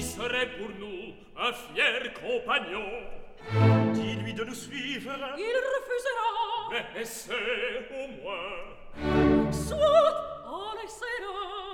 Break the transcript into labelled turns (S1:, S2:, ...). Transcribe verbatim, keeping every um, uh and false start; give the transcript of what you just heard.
S1: serait pour nous un fier compagnon.
S2: Dis-lui de nous suivre.
S3: Il refusera.
S1: Mais essaie au moins.
S3: Soit, on essaiera.